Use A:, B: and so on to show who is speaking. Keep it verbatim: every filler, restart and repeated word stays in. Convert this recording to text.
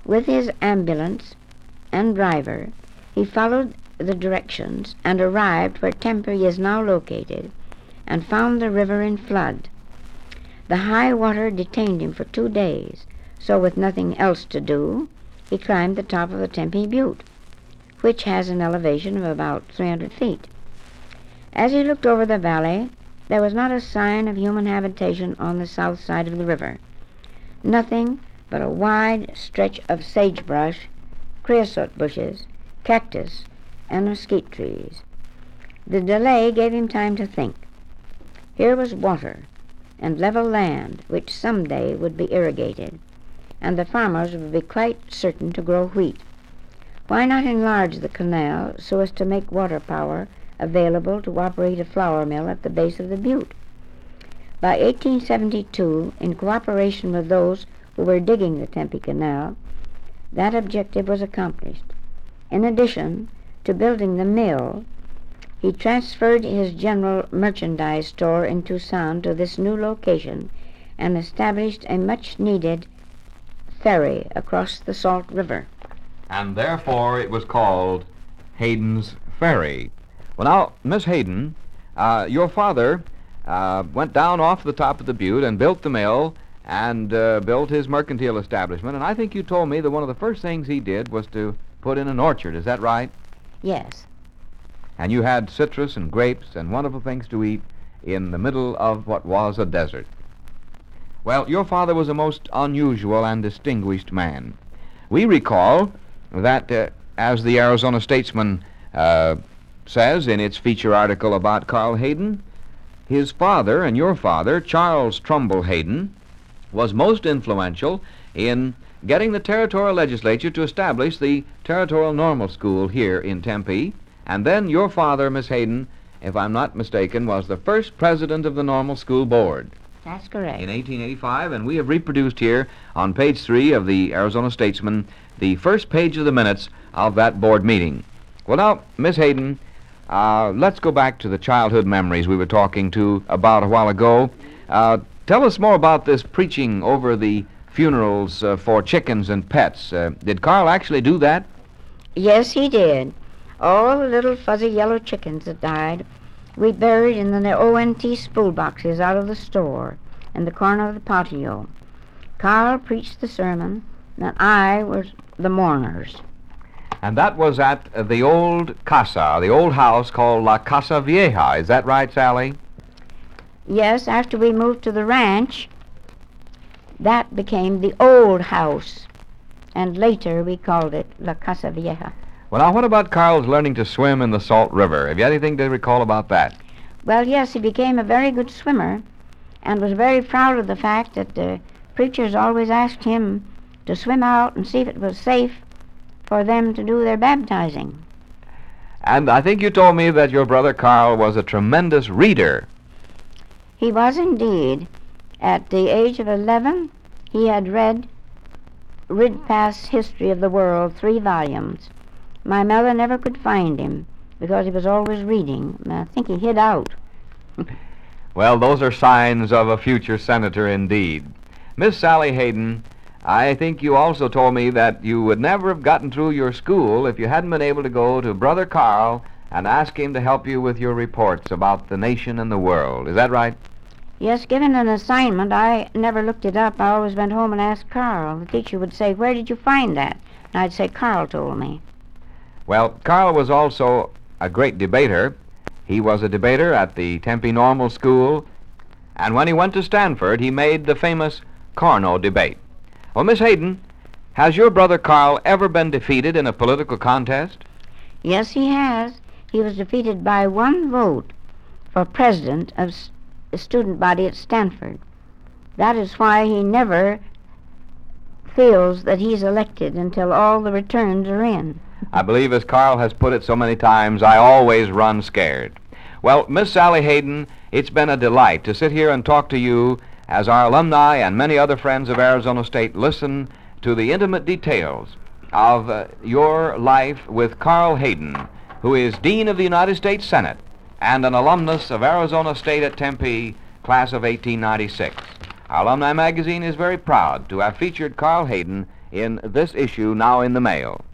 A: With his ambulance and driver, he followed the directions and arrived where Tempe is now located and found the river in flood. The high water detained him for two days, so with nothing else to do, he climbed the top of the Tempe Butte, which has an elevation of about three hundred feet. As he looked over the valley, there was not a sign of human habitation on the south side of the river. Nothing but a wide stretch of sagebrush, creosote bushes, cactus, and mesquite trees. The delay gave him time to think. Here was water and level land which someday would be irrigated, and the farmers would be quite certain to grow wheat. Why not enlarge the canal so as to make water power available to operate a flour mill at the base of the butte? By eighteen seventy-two, in cooperation with those who were digging the Tempe Canal, that objective was accomplished. In addition to building the mill, he transferred his general merchandise store in Tucson to this new location and established a much-needed ferry across the Salt River.
B: And therefore it was called Hayden's Ferry. Well, now, Miss Hayden, uh, your father uh, went down off the top of the butte and built the mill and uh, built his mercantile establishment, and I think you told me that one of the first things he did was to put in an orchard. Is that right?
A: Yes.
B: And you had citrus and grapes and wonderful things to eat in the middle of what was a desert. Well, your father was a most unusual and distinguished man. We recall that, uh, as the Arizona Statesman uh, says in its feature article about Carl Hayden, his father and your father, Charles Trumbull Hayden, was most influential in getting the territorial legislature to establish the Territorial Normal School here in Tempe. And then your father, Miss Hayden, if I'm not mistaken, was the first president of the Normal School Board.
A: That's correct.
B: In eighteen eighty-five, and we have reproduced here on page three of the Arizona Statesman the first page of the minutes of that board meeting. Well, now, Miss Hayden, uh, let's go back to the childhood memories we were talking to about a while ago. Uh, tell us more about this preaching over the funerals uh, for chickens and pets. Uh, did Carl actually do that?
A: Yes, he did. All the little fuzzy yellow chickens that died, we buried in the O N T spool boxes out of the store in the corner of the patio. Carl preached the sermon, and I was the mourners.
B: And that was at uh, the old casa, the old house called La Casa Vieja. Is that right, Sally?
A: Yes, after we moved to the ranch, that became the old house, and later we called it La Casa Vieja.
B: Well, now, what about Carl's learning to swim in the Salt River? Have you anything to recall about that?
A: Well, yes, he became a very good swimmer and was very proud of the fact that the preachers always asked him to swim out and see if it was safe for them to do their baptizing.
B: And I think you told me that your brother Carl was a tremendous reader.
A: He was indeed. At the age of eleven, he had read Ridpath's History of the World, three volumes. My mother never could find him because he was always reading. I think he hid out.
B: Well, those are signs of a future senator indeed. Miss Sally Hayden, I think you also told me that you would never have gotten through your school if you hadn't been able to go to Brother Carl and ask him to help you with your reports about the nation and the world. Is that right?
A: Yes, given an assignment, I never looked it up. I always went home and asked Carl. The teacher would say, "Where did you find that?" And I'd say, "Carl told me."
B: Well, Carl was also a great debater. He was a debater at the Tempe Normal School, and when he went to Stanford, he made the famous Carnot debate. Well, Miss Hayden, has your brother Carl ever been defeated in a political contest?
A: Yes, he has. He was defeated by one vote for president of the student body at Stanford. That is why he never feels that he's elected until all the returns are in.
B: I believe, as Carl has put it so many times, I always run scared. Well, Miss Sally Hayden, it's been a delight to sit here and talk to you as our alumni and many other friends of Arizona State listen to the intimate details of uh, your life with Carl Hayden, who is Dean of the United States Senate and an alumnus of Arizona State at Tempe, class of eighteen ninety-six. Our Alumni Magazine is very proud to have featured Carl Hayden in this issue now in the mail.